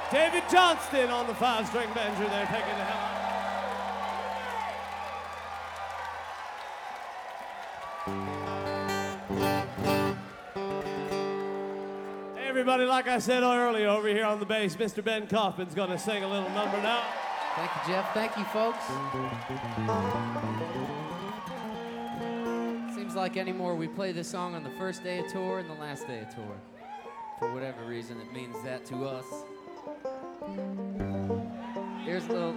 David Johnston on the 5-string banjo there, taking the hell out. Hey everybody, like I said earlier, over here on the bass, Mr. Ben Kaufman's gonna sing a little number now. Thank you, Jeff. Thank you, folks. Seems like anymore we play this song on the first day of tour and the last day of tour. For whatever reason, it means that to us. Here's a little